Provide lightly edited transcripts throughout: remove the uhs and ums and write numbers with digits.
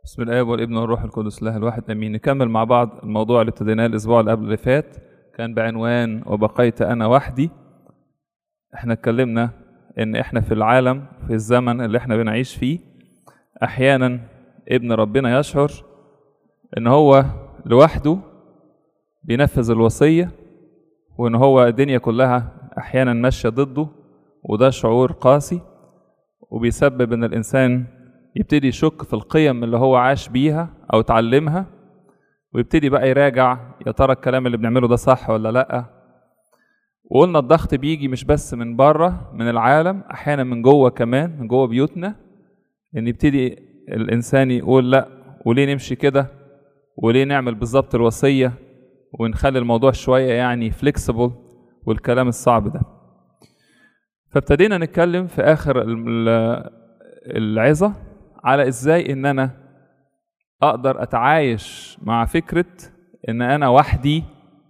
بسم الله والابن والروح القدس الله الواحد امين. نكمل مع بعض الموضوع اللي ابتديناه الاسبوع اللي قبل اللي فات، كان بعنوان وبقيت انا وحدي. احنا اتكلمنا ان احنا في العالم في الزمن اللي احنا بنعيش فيه احيانا ابن ربنا يشعر ان هو لوحده بينفذ الوصية، وان هو الدنيا كلها احيانا ماشية ضده، وده شعور قاسي وبيسبب ان الانسان يبتدي يشك في القيم اللي هو عاش بيها او اتعلمها، ويبتدي بقى يراجع يا ترى الكلام اللي بنعمله ده صح ولا لا. وقلنا الضغط بيجي مش بس من بره من العالم، احيانا من جوه كمان، من جوه بيوتنا، ان يبتدي الانسان يقول لا، وليه نمشي كده، وليه نعمل بالظبط الوصية، ونخلي الموضوع شوية يعني فليكسبل والكلام الصعب ده. فابتدينا نتكلم في اخر العظة على ازاي ان انا اقدر اتعايش مع فكرة ان انا وحدي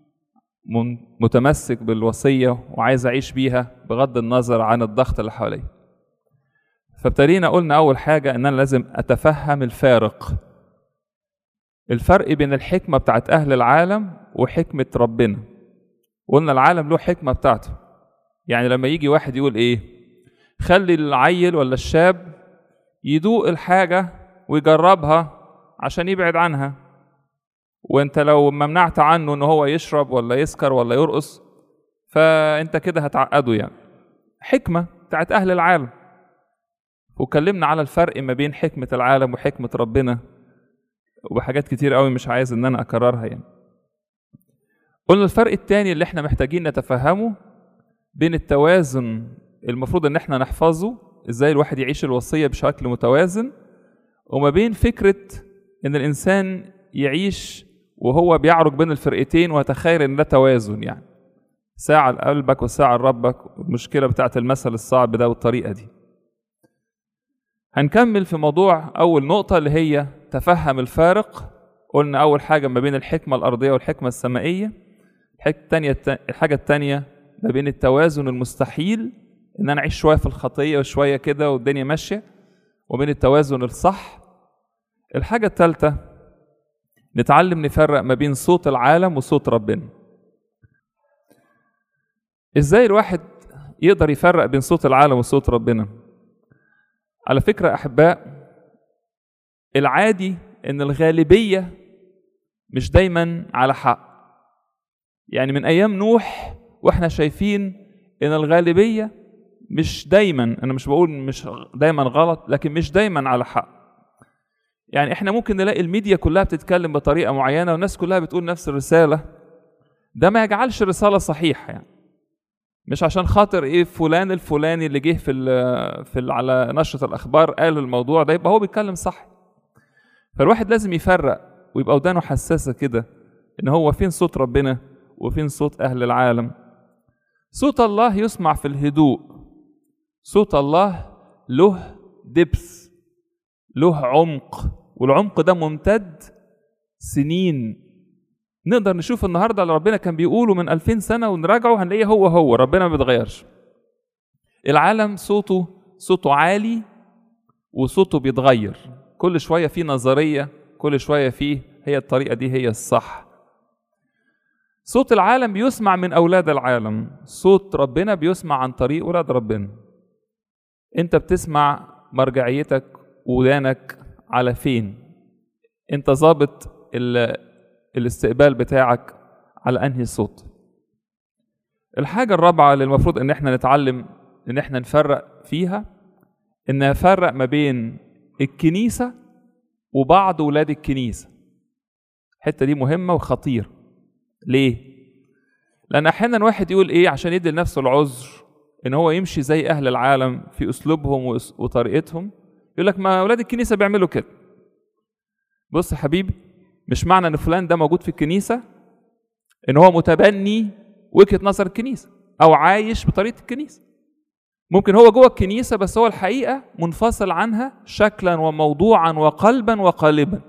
متمسك بالوصية وعايز اعيش بيها بغض النظر عن الضغط اللي حواليا. فابتدينا قلنا اول حاجة ان انا لازم اتفهم الفرق بين الحكمة بتاعت اهل العالم وحكمة ربنا. قلنا العالم له حكمة بتاعته، يعني لما يجي واحد يقول ايه، خلي العيل ولا الشاب يدوق الحاجة ويجربها عشان يبعد عنها، وانت لو منعت عنه ان هو يشرب ولا يسكر ولا يرقص فانت كده هتعقده. يعني حكمة بتاعت اهل العالم. وكلمنا على الفرق ما بين حكمة العالم وحكمة ربنا وبحاجات كتير قوي مش عايز ان انا اكررها. يعني قلنا الفرق التاني اللي احنا محتاجين نتفهمه بين التوازن المفروض ان احنا نحفظه، ازاي الواحد يعيش الوصية بشكل متوازن، وما بين فكرة ان الانسان يعيش وهو بيعرج بين الفرقتين وتخيل ان ده توازن، يعني ساعة لقلبك وساعة لربك، المشكلة بتاعت المثل الصعب ده والطريقة دي. هنكمل في موضوع اول نقطة اللي هي تفهم الفارق. قلنا اول حاجة ما بين الحكمة الارضية والحكمة السمائية. الحاجة التانية ما بين التوازن المستحيل ان انا اعيش شوية في الخطية وشوية كده والدنيا ماشية، وبين التوازن الصح. الحاجة الثالثة نتعلم نفرق ما بين صوت العالم وصوت ربنا. ازاي الواحد يقدر يفرق بين صوت العالم وصوت ربنا؟ على فكرة احباء، العادي ان الغالبية مش دايما على حق. يعني من ايام نوح واحنا شايفين ان الغالبية مش دايما، انا مش بقول مش دايما غلط، لكن مش دايما على حق. يعني احنا ممكن نلاقي الميديا كلها بتتكلم بطريقة معينة والناس كلها بتقول نفس الرسالة، ده ما يجعلش الرسالة صحيحة. يعني مش عشان خاطر ايه فلان الفلاني اللي جه على نشرة الاخبار قال الموضوع ده يبقى هو بيتكلم صح. فالواحد لازم يفرق ويبقى ودانه حساسة كده ان هو فين صوت ربنا وفين صوت اهل العالم. صوت الله يسمع في الهدوء، صوت الله له دبث، له عمق، والعمق ده ممتد سنين. نقدر نشوف النهاردة اللي ربنا كان بيقوله من 2000 سنة ونراجعه هنلاقيه هو ربنا ما بيتغيرش. العالم صوته عالي وصوته بيتغير كل شوية، فيه نظرية كل شوية فيه هي الطريقة دي هي الصح. صوت العالم بيسمع من أولاد العالم، صوت ربنا بيسمع عن طريق أولاد ربنا. انت بتسمع مرجعيتك ودانك على فين؟ انت ظابط الاستقبال بتاعك على انهي صوت؟ الحاجة الرابعة اللي المفروض ان احنا نتعلم ان احنا نفرق فيها، ان نفرق ما بين الكنيسة وبعض ولاد الكنيسة. الحتة دي مهمة وخطيرة. ليه؟ لان احيانا واحد يقول ايه عشان يدي لنفسه العذر ان هو يمشي زي اهل العالم في اسلوبهم وطريقتهم، يقول لك ما اولاد الكنيسة بيعملوا كده. بص يا حبيبي، مش معنى ان فلان ده موجود في الكنيسة ان هو متبني وجهة نظر الكنيسة او عايش بطريقة الكنيسة. ممكن هو جوه الكنيسة بس هو الحقيقة منفصل عنها شكلا وموضوعا وقلبا وقالبا.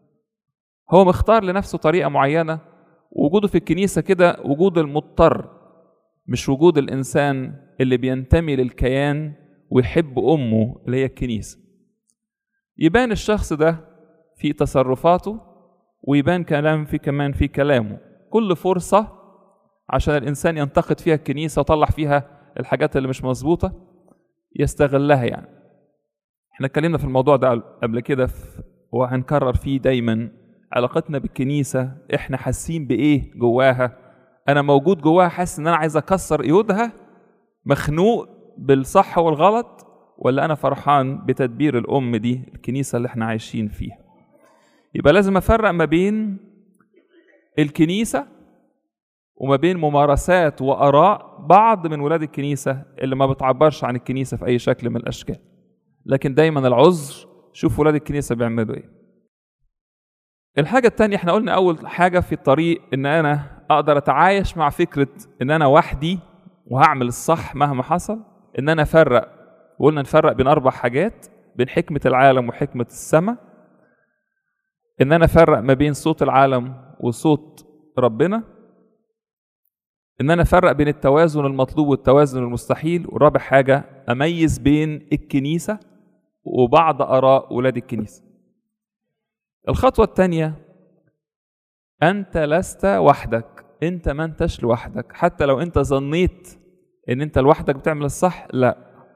هو مختار لنفسه طريقة معينة، وجوده في الكنيسة كده وجود المضطر، مش وجود الإنسان اللي بينتمي للكيان ويحب أمه اللي هي الكنيسة. يبان الشخص ده في تصرفاته ويبان كلام في كمان في كلامه. كل فرصة عشان الإنسان ينتقد فيها الكنيسة ويطلع فيها الحاجات اللي مش مظبوطة يستغلها يعني. احنا اتكلمنا في الموضوع ده قبل كده وهنكرر فيه دايما. علاقتنا بالكنيسة احنا حاسين بإيه جواها؟ أنا موجود جواها حاسس إن أنا عايز أكسر قيودها، مخنوق بالصح والغلط، ولا أنا فرحان بتدبير الأم دي الكنيسة اللي احنا عايشين فيها؟ يبقى لازم أفرق ما بين الكنيسة وما بين ممارسات وآراء بعض من ولاد الكنيسة اللي ما بتعبرش عن الكنيسة في أي شكل من الأشكال. لكن دايما العذر، شوف ولاد الكنيسة بيعملوا إيه. الحاجة التانية، احنا قلنا أول حاجة في الطريق إن أنا أقدر أتعايش مع فكرة إن أنا وحدي وهعمل الصح مهما حصل. إن أنا أفرق، وقلنا نفرق بين 4 حاجات: بين حكمة العالم وحكمة السماء. إن أنا أفرق ما بين صوت العالم وصوت ربنا. إن أنا أفرق بين التوازن المطلوب والتوازن المستحيل. ورابع حاجة أميز بين الكنيسة وبعض آراء ولاد الكنيسة. الخطوة الثانية، أنت لست وحدك. أنت ما أنتش لوحدك، حتى لو أنت ظنيت إن أنت لوحدك بتعمل الصح، لا،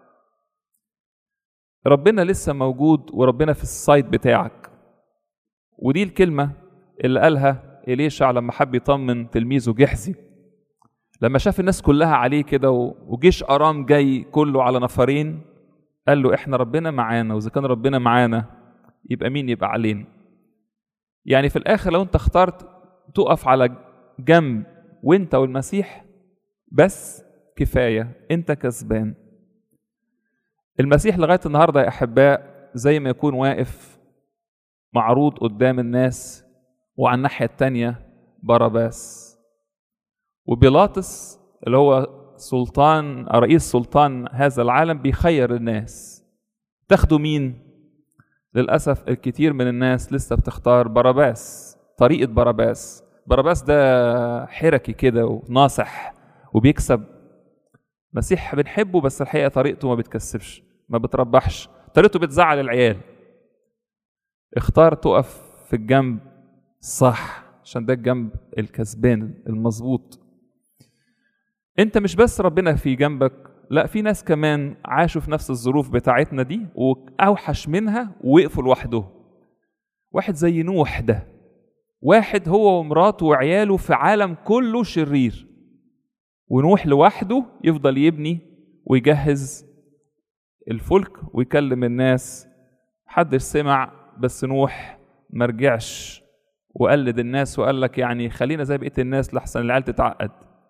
ربنا لسه موجود وربنا في السايد بتاعك. ودي الكلمة اللي قالها إليشع لما حب يطمن تلميذه جحزي، لما شاف الناس كلها عليه كده وجيش أرام جاي كله على نفرين، قال له إحنا ربنا معانا، وإذا كان ربنا معانا يبقى مين يبقى علينا؟ يعني في الآخر لو أنت اخترت تقف على جنب وأنت والمسيح بس، كفاية، أنت كسبان. المسيح لغاية النهاردة يا أحباء زي ما يكون واقف معروض قدام الناس، وعلى الناحية التانية باراباس. وبيلاطس اللي هو سلطان رئيس سلطان هذا العالم بيخير الناس، تاخدوا مين؟ للأسف الكثير من الناس لسه بتختار باراباس، طريقة باراباس. باراباس ده حركي كده وناصح وبيكسب. مسيح بنحبه بس الحقيقة طريقته ما بتكسبش، ما بتربحش، طريقته بتزعل العيال. اختار تقف في الجنب صح، عشان ده الجنب الكسبان المظبوط. انت مش بس ربنا في جنبك، لا، في ناس كمان عاشوا في نفس الظروف بتاعتنا دي واوحش منها ووقفوا لوحده. واحد زي نوح ده، واحد هو ومراته وعياله في عالم كله شرير، ونوح لوحده يفضل يبني ويجهز الفلك ويكلم الناس. محدش سمع، بس نوح مرجعش وقلد الناس وقال لك يعني خلينا زي بقية الناس لحسن العيال تتعقد.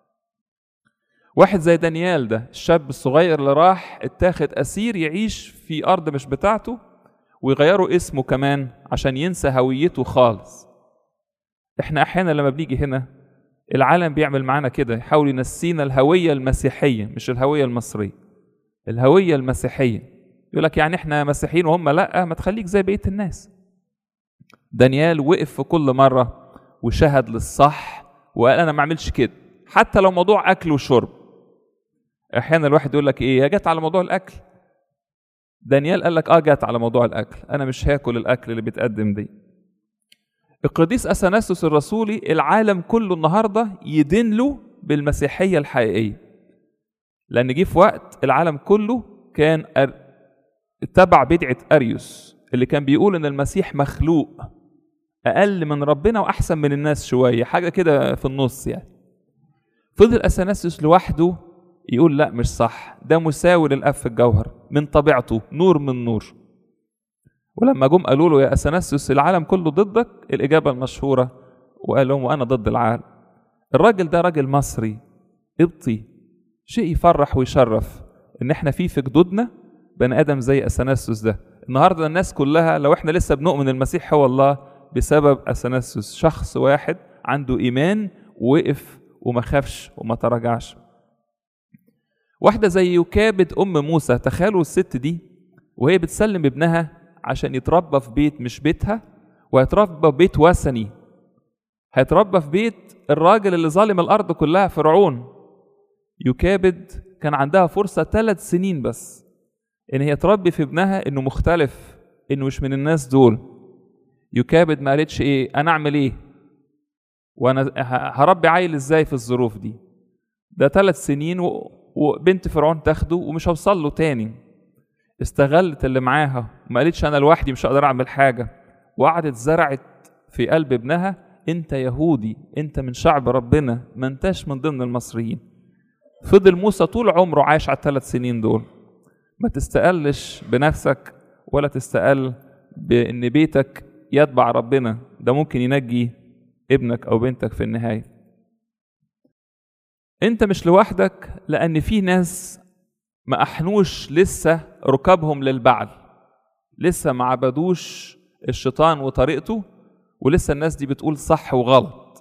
واحد زي دانيال ده، الشاب الصغير اللي راح اتاخد أسير يعيش في أرض مش بتاعته، ويغيروا اسمه كمان عشان ينسى هويته خالص. احنا احيانا لما بنيجي هنا العالم بيعمل معانا كده، يحاول ينسينا الهوية المسيحية، مش الهوية المصرية، الهوية المسيحية. يقول لك يعني احنا مسيحيين وهم لا، ما تخليك زي بقية الناس. دانيال وقف في كل مرة وشهد للصح وقال أنا ما أعملش كده، حتى لو موضوع أكل وشرب. أحيانا الواحد يقول لك إيه، يا جت على موضوع الأكل. دانيال قال لك جت على موضوع الأكل، أنا مش هاكل الأكل اللي بيتقدم دي. القديس أثناسيوس الرسولي العالم كله النهاردة يدين له بالمسيحية الحقيقية، لأن جه في وقت العالم كله كان اتبع بدعة أريوس اللي كان بيقول إن المسيح مخلوق أقل من ربنا وأحسن من الناس شوية، حاجة كده في النص يعني. فضل أثناسيوس لوحده يقول لا مش صح، ده مساوي للأب في الجوهر، من طبيعته نور من نور. ولما جم قالوا له يا أثناسيوس العالم كله ضدك، الإجابة المشهورة وقال لهم وأنا ضد العالم. الراجل ده راجل مصري قبطي، شيء يفرح ويشرف إن احنا في جدودنا بني آدم زي أثناسيوس ده. النهارده الناس كلها لو احنا لسه بنؤمن المسيح هو الله بسبب أثناسيوس، شخص واحد عنده إيمان ووقف وما خافش وما تراجعش. واحدة زي يوكابد أم موسى، تخيلوا الست دي وهي بتسلم ابنها عشان يتربى في بيت مش بيتها، وهيتربى في بيت وثني، هيتربى في بيت الراجل اللي ظالم الأرض كلها فرعون. يوكابد كان عندها فرصة 3 سنين بس إن هي تربي في ابنها إنه مختلف، إنه مش من الناس دول. يكابد ما قالتش ايه انا اعمل ايه وانا هربي عيل ازاي في الظروف دي. ده 3 سنين وبنت فرعون تاخده ومش هوصل له تاني. استغلت اللي معاها وما قالتش انا لوحدي مش هقدر اعمل حاجه، وقعدت زرعت في قلب ابنها انت يهودي، انت من شعب ربنا، ما انتش من ضمن المصريين. فضل موسى طول عمره عايش على ال3 سنين دول. ما تستقلش بنفسك ولا تستقل بان بيتك يتبع ربنا، ده ممكن ينجي ابنك او بنتك في النهايه. انت مش لوحدك، لان في ناس ما احنوش لسه ركابهم للبعل، لسه ما عبدوش الشيطان وطريقته، ولسه الناس دي بتقول صح وغلط.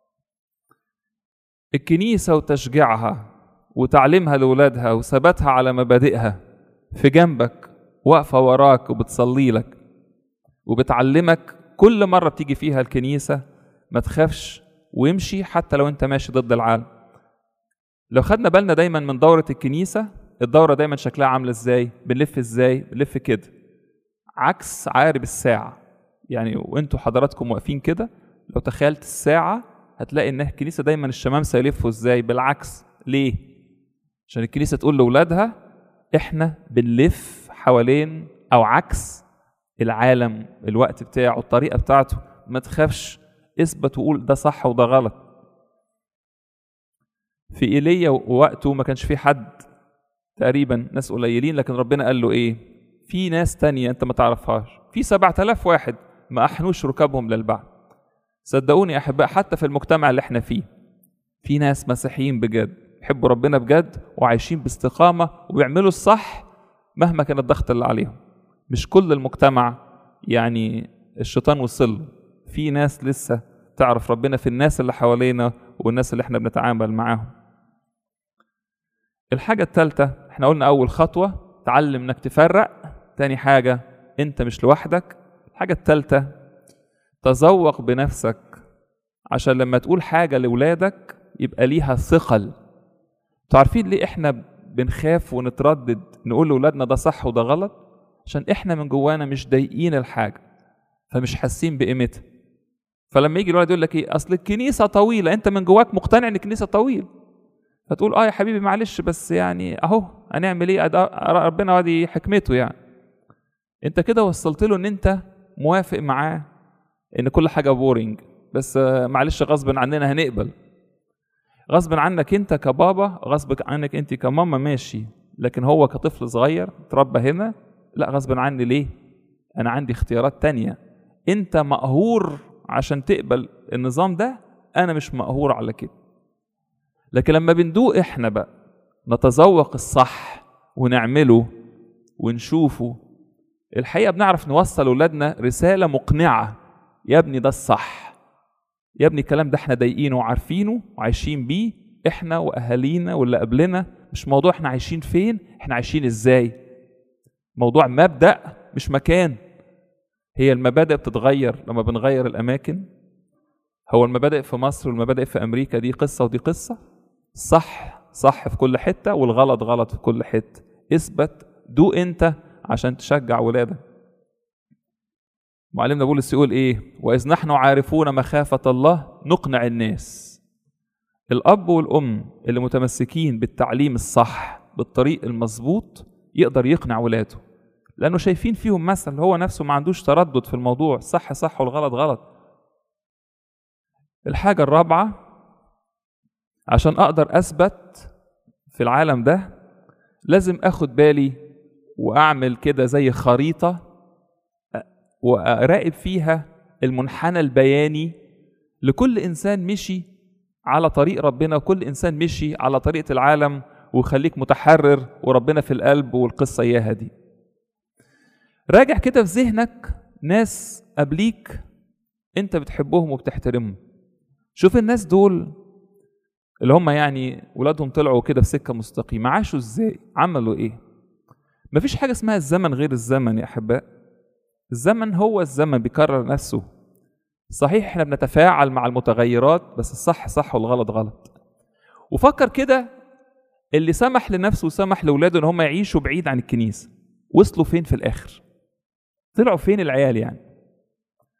الكنيسة وتشجيعها وتعليمها لأولادها وثباتها على مبادئها في جنبك، واقفة وراك وبتصلي لك وبتعلمك كل مرة بتيجي فيها الكنيسة ما تخافش وامشي حتى لو انت ماشي ضد العالم. لو خدنا بالنا دايما من دورة الكنيسة، الدورة دايما شكلها عاملة ازاي؟ بنلف ازاي؟ بنلف كده عكس عقارب الساعة. يعني وانتوا حضراتكم واقفين كده، لو تخيلت الساعة هتلاقي ان الكنيسة دايما الشمامسة يلفوا ازاي؟ بالعكس. ليه؟ عشان الكنيسة تقول لأولادها احنا بنلف حوالين او عكس العالم، الوقت بتاعه، الطريقة بتاعته. ما تخافش، اثبت وقول ده صح وده غلط. في ايليا ووقته ما كانش في حد تقريبا، ناس قليلين، لكن ربنا قال له ايه؟ في ناس تانية انت ما تعرفهاش، في 7000 واحد ما احنوش ركابهم للبعل. صدقوني يا احباء، حتى في المجتمع اللي احنا فيه في ناس مسيحيين بجد يحبوا ربنا بجد وعايشين باستقامة وبيعملوا الصح مهما كان الضغط اللي عليهم. مش كل المجتمع يعني الشيطان وصل له، في ناس لسه تعرف ربنا في الناس اللي حوالينا والناس اللي احنا بنتعامل معاهم. الحاجة الثالثة، احنا قلنا أول خطوة تعلم انك تفرق، تاني حاجة انت مش لوحدك. الحاجة الثالثة تذوق بنفسك عشان لما تقول حاجة لولادك يبقى ليها ثقل. تعرفين ليه احنا بنخاف ونتردد نقول لولادنا ده صح وده غلط؟ عشان احنا من جوانا مش ضايقين الحاجة فمش حاسين بقيمتها. فلما يجي الولد يقول لك ايه اصل الكنيسة طويلة، انت من جواك مقتنع ان الكنيسة طويل، فتقول يا حبيبي معلش بس يعني اهو هنعمل ايه، ربنا وادي حكمته. يعني انت كده وصلت له ان انت موافق معاه ان كل حاجة بورينج، بس معلش غصب عننا هنقبل. غصب عنك انت كبابا، غصب عنك انت كماما، ماشي، لكن هو كطفل صغير تربى هنا، لا غصب عني. ليه؟ انا عندي اختيارات تانية. انت مقهور عشان تقبل النظام ده، انا مش مقهور على كده. لكن لما بندوق احنا بقى نتذوق الصح ونعمله ونشوفه، الحقيقة بنعرف نوصل لأولادنا رسالة مقنعة. يا ابني ده الصح، يا ابني الكلام ده احنا ضايقينه وعارفينه وعايشين بيه احنا واهالينا واللي قبلنا. مش موضوع احنا عايشين فين، احنا عايشين ازاي. موضوع مبدأ مش مكان. هي المبادئ بتتغير لما بنغير الاماكن. هو المبادئ في مصر والمبادئ في امريكا دي قصة ودي قصة. صح صح في كل حتة والغلط غلط في كل حتة. اثبت، دوق انت عشان تشجع ولادك. معلمنا بولس يقول ايه؟ واذ نحن عارفون مخافة الله نقنع الناس. الاب والام اللي متمسكين بالتعليم الصح بالطريق المظبوط يقدر يقنع ولاده، لانه شايفين فيهم مثل. هو نفسه ما عندوش تردد في الموضوع، صح صح والغلط غلط. الحاجة الرابعة، عشان اقدر اثبت في العالم ده لازم اخد بالي واعمل كده زي خريطة وأراقب فيها المنحنى البياني لكل إنسان مشي على طريق ربنا وكل إنسان مشي على طريقة العالم، وخليك متحرر وربنا في القلب والقصة إياها دي. راجع كده في ذهنك ناس قبليك أنت بتحبهم وبتحترمهم. شوف الناس دول اللي هم يعني ولادهم طلعوا كده في سكة مستقيمة، عاشوا إزاي؟ عملوا إيه؟ مفيش حاجة اسمها الزمن غير الزمن يا أحباء. الزمن هو الزمن بيكرر نفسه. صحيح احنا بنتفاعل مع المتغيرات، بس الصح صح والغلط غلط. وفكر كده، اللي سمح لنفسه وسمح لأولاده ان هم يعيشوا بعيد عن الكنيسة وصلوا فين في الآخر؟ طلعوا فين العيال يعني؟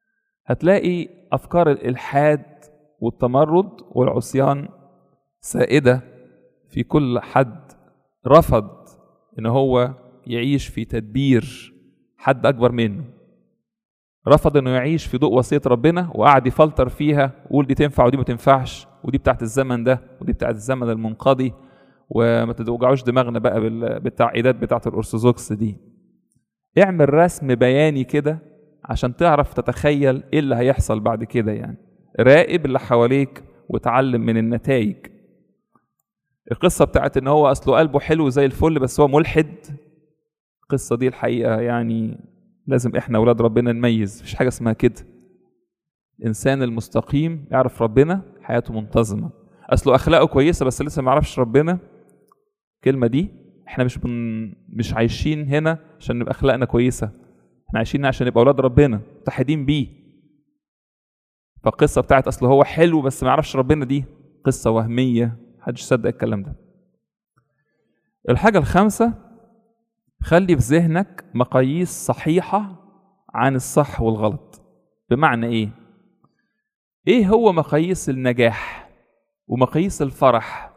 هتلاقي أفكار الإلحاد والتمرد والعصيان سائدة في كل حد رفض إن هو يعيش في تدبير حد أكبر منه، رفض إنه يعيش في ضوء وصية ربنا وقعد يفلتر فيها ويقول دي تنفع ودي ما تنفعش ودي بتاعت الزمن ده ودي بتاعت الزمن المنقضي، وما توجعوش دماغنا بقى بالتعقيدات بتاعت الأرثوذكس دي. اعمل رسم بياني كده عشان تعرف تتخيل ايه اللي هيحصل بعد كده. يعني راقب اللي حواليك وتعلم من النتائج. القصة بتاعت ان هو اصله قلبه حلو زي الفل بس هو ملحد، القصة دي الحقيقة يعني لازم احنا اولاد ربنا نميز، مفيش حاجة اسمها كده. الانسان المستقيم يعرف ربنا حياته منتظمة. اصله اخلاقه كويسة بس لسه ما يعرفش ربنا، الكلمة دي احنا مش عايشين هنا عشان نبقى اخلاقنا كويسة، احنا عايشين عشان نبقى اولاد ربنا متحدين بيه. فالقصة بتاعت اصله هو حلو بس ما يعرفش ربنا دي قصة وهمية، محدش يصدق الكلام ده. الحاجة الخامسة، خلي في ذهنك مقاييس صحيحة عن الصح والغلط. بمعنى ايه هو مقاييس النجاح ومقاييس الفرح؟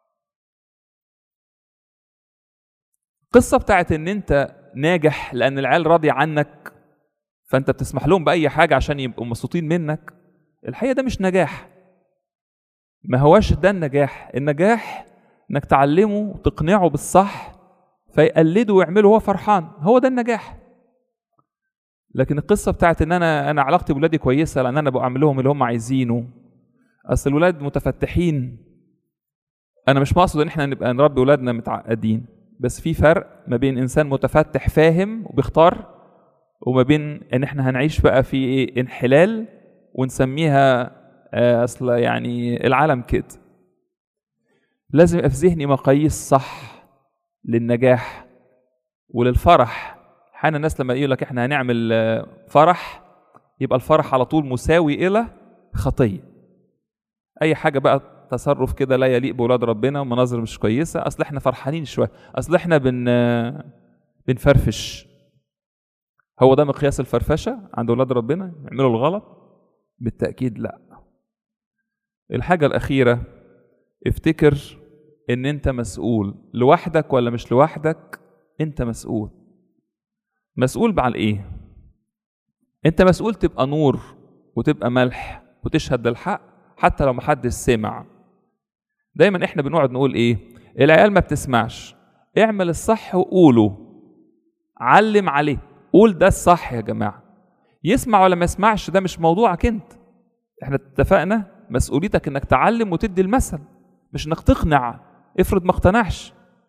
قصة بتاعت ان انت ناجح لان العيال راضي عنك فانت بتسمح لهم بأي حاجة عشان يبقوا مبسوطين منك، الحقيقة ده مش نجاح. ما هواش ده النجاح. النجاح انك تعلمه وتقنعه بالصح فيقلده ويعمله وهو فرحان، هو ده النجاح. لكن القصة بتاعت ان انا علاقتي بولادي كويسة لان انا بعمل لهم اللي هم عايزينه، اصل الولاد متفتحين. انا مش مقصد ان احنا نبقى نربي ولادنا متعقدين، بس في فرق ما بين انسان متفتح فاهم وبيختار وما بين ان احنا هنعيش بقى في انحلال ونسميها اصل يعني العالم كده. لازم يبقى في ذهني مقاييس صح للنجاح وللفرح. احيانا الناس لما يقول لك احنا هنعمل فرح يبقى الفرح على طول مساوي الى خطيه. اي حاجه بقى تصرف كده لا يليق بولاد ربنا ومناظر مش كويسه، اصل احنا فرحانين شويه، اصل احنا بنفرفش. هو ده مقياس الفرفشه عند ولاد ربنا يعملوا الغلط؟ بالتاكيد لا. الحاجه الاخيره، افتكر ان انت مسؤول. لوحدك ولا مش لوحدك، انت مسؤول. مسؤول على ايه؟ انت مسؤول تبقى نور وتبقى ملح وتشهد للحق حتى لو محدش سمع. دايما احنا بنقعد نقول العيال ما بتسمعش، اعمل الصح وقوله، علم عليه، قول ده الصح يا جماعة. يسمع ولا ما يسمعش ده مش موضوعك انت. احنا اتفقنا مسؤوليتك انك تعلم وتدي المثل، مش انك تقنع. افرض ما اقتنعش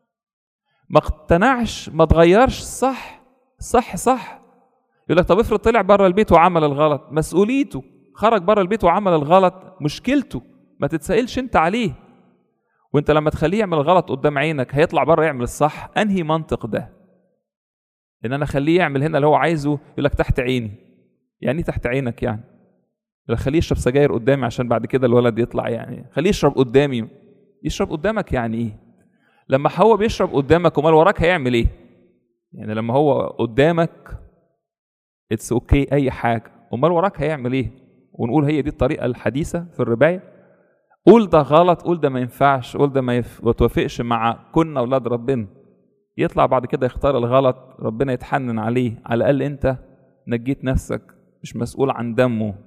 ما تغيرش الصح. الصح صح. يقول لك طب افرض طلع بره البيت وعمل الغلط، مسؤوليته. خرج بره البيت وعمل الغلط، مشكلته، ما تتسائلش انت عليه. وانت لما تخليه يعمل الغلط قدام عينك هيطلع بره يعمل الصح. انهي منطق ده؟ ان انا اخليه يعمل هنا اللي هو عايزه، يقول لك تحت عيني. يعني تحت عينك يعني خليه يشرب سجاير قدامي عشان بعد كده الولد يطلع، يعني خليه يشرب قدامي. يشرب قدامك يعني لما هو بيشرب قدامك امال وراك هيعمل يعني لما هو قدامك اتس اوكي اي حاجه، امال وراك هيعمل ونقول هي دي الطريقه الحديثه في الربايه. قول ده غلط، قول ده ما ينفعش، قول ده ما توافقش مع كنا اولاد ربنا. يطلع بعد كده يختار الغلط، ربنا يتحنن عليه، على الاقل انت نجيت نفسك، مش مسؤول عن دمه.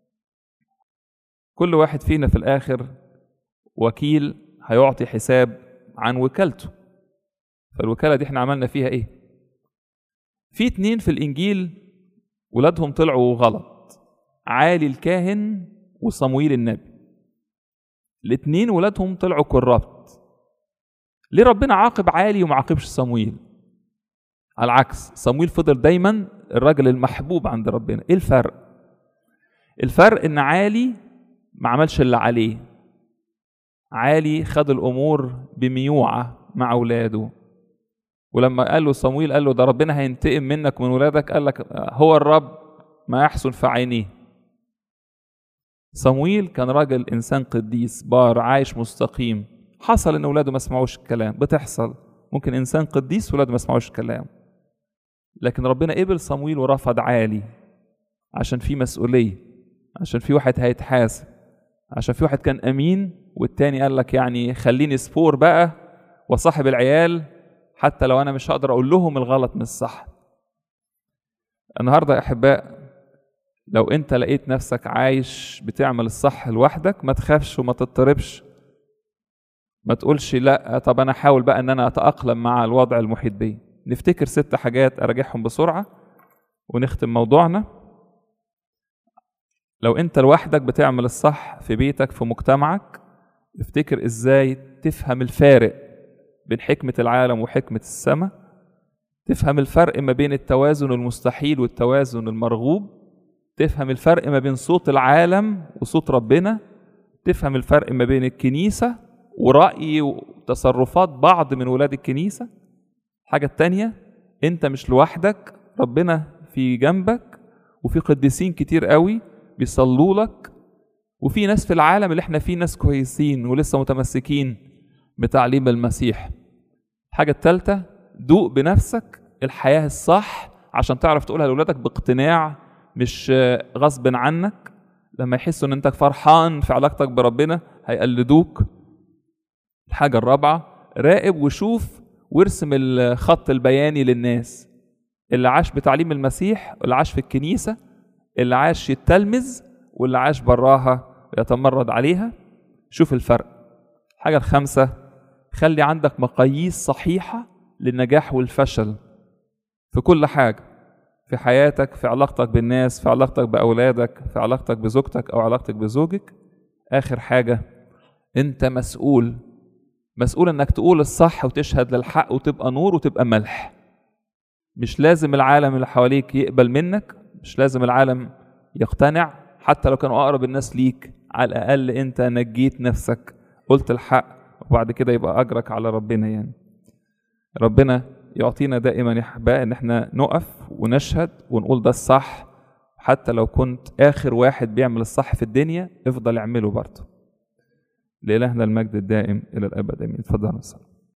كل واحد فينا في الاخر وكيل هيعطي حساب عن وكالته. فالوكاله دي احنا عملنا فيها في 2 في الانجيل ولادهم طلعوا غلط، عالي الكاهن وصمويل النبي. الاتنين ولادهم طلعوا كرابت. ليه ربنا عاقب عالي وما عاقبش صمويل؟ على العكس، صمويل فضل دايما الراجل المحبوب عند ربنا. ايه الفرق؟ الفرق ان عالي ما عملش اللي عليه. عالي خد الامور بميوعة مع اولاده، ولما قال له صمويل قال له ده ربنا هينتقم منك ومن ولادك، قال لك هو الرب ما يحسن في عينيه. صمويل كان راجل انسان قديس بار عايش مستقيم. حصل ان اولاده ما سمعوش الكلام، بتحصل، ممكن انسان قديس ولاده ما سمعوش الكلام، لكن ربنا قبل صمويل ورفض عالي عشان في مسؤوليه. عشان في واحد هيتحاسب، عشان في واحد كان امين والتاني قال لك يعني خليني سبور بقى وصاحب العيال حتى لو انا مش هقدر اقول لهم الغلط من الصح. النهارده يا احباء لو انت لقيت نفسك عايش بتعمل الصح لوحدك ما تخافش وما تضطربش، ما تقولش لا طب انا احاول بقى ان انا اتأقلم مع الوضع المحيط بي. نفتكر 6 حاجات اراجعهم بسرعة ونختم موضوعنا. لو انت لوحدك بتعمل الصح في بيتك في مجتمعك، افتكر ازاي تفهم الفارق بين حكمة العالم وحكمة السماء، تفهم الفرق ما بين التوازن المستحيل والتوازن المرغوب، تفهم الفرق ما بين صوت العالم وصوت ربنا، تفهم الفرق ما بين الكنيسة ورأي وتصرفات بعض من ولاد الكنيسة. الحاجة التانية انت مش لوحدك، ربنا في جنبك وفي قديسين كتير قوي بيصلوا لك، وفي ناس في العالم اللي احنا فيه ناس كويسين ولسه متمسكين بتعليم المسيح. الحاجة الثالثة دوق بنفسك الحياة الصح عشان تعرف تقولها لأولادك باقتناع مش غصب عنك. لما يحسوا ان انت فرحان في علاقتك بربنا هيقلدوك. الحاجة الرابعة راقب وشوف وارسم الخط البياني للناس اللي عاش بتعليم المسيح، اللي عاش في الكنيسة، اللي عاش يتلمذ واللي عاش براها ويتمرد عليها. شوف الفرق. الحاجة الخامسة خلي عندك مقاييس صحيحة للنجاح والفشل في كل حاجة، في حياتك، في علاقتك بالناس، في علاقتك بأولادك، في علاقتك بزوجتك أو علاقتك بزوجك. آخر حاجة أنت مسؤول إنك تقول الصح وتشهد للحق وتبقى نور وتبقى ملح. مش لازم العالم اللي حواليك يقبل منك، مش لازم العالم يقتنع حتى لو كانوا أقرب الناس ليك، على الأقل أنت نجيت نفسك، قلت الحق، وبعد كده يبقى أجرك على ربنا. يعني ربنا يعطينا دائما يا أحباء إن احنا نقف ونشهد ونقول ده الصح، حتى لو كنت آخر واحد بيعمل الصح في الدنيا افضل اعمله برضه. لإلهنا المجد الدائم إلى الأبد آمين. اتفضلوا.